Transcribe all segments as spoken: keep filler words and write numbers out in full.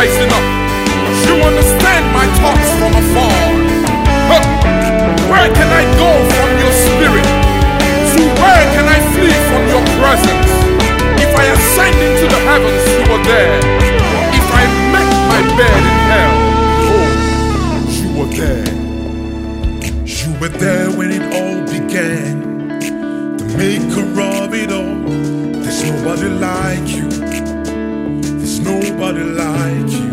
rising up. You understand my thoughts from afar. Huh. Where can I go from your spirit? To where can I flee from your presence? If I ascend into the heavens, you are there. If I make my bed in hell, oh, you were there. You were there when it all began, the maker of it all. There's nobody like you. There's nobody like you.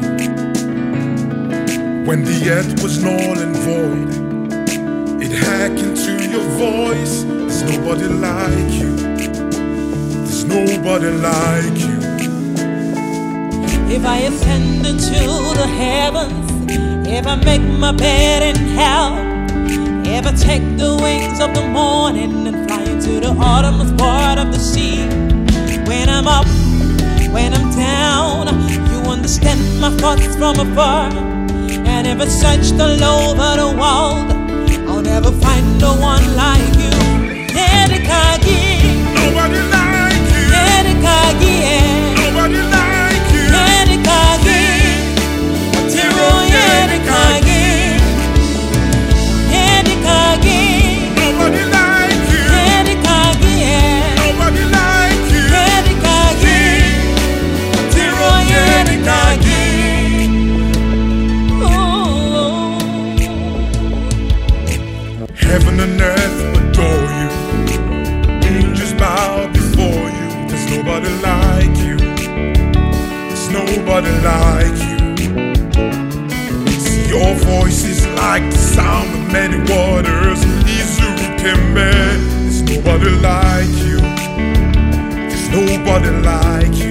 When the earth was null and void, it hacked into your voice. There's nobody like you. There's nobody like you. If I ascend into the heavens, if I make my bed in hell, if I take the wings of the morning and fly into the autumn's part of the sea, when I'm up, when I'm down, you understand my thoughts from afar. And if I searched all over the world, I'll never find no one like you. Yedikagi, Nobody like you. Yedikagi, Nobody like you. Yedikagi, Tiro Yedikagi, Yedikagi, Nobody like you. Yedikagi, Nobody like you. Yedikagi, Tiro Yedikagi. Heaven and earth adore you. Angels bow before you. There's nobody like you. There's nobody like you. See, your voice is like the sound of many waters. Izukembe. There's nobody like you. There's nobody like you.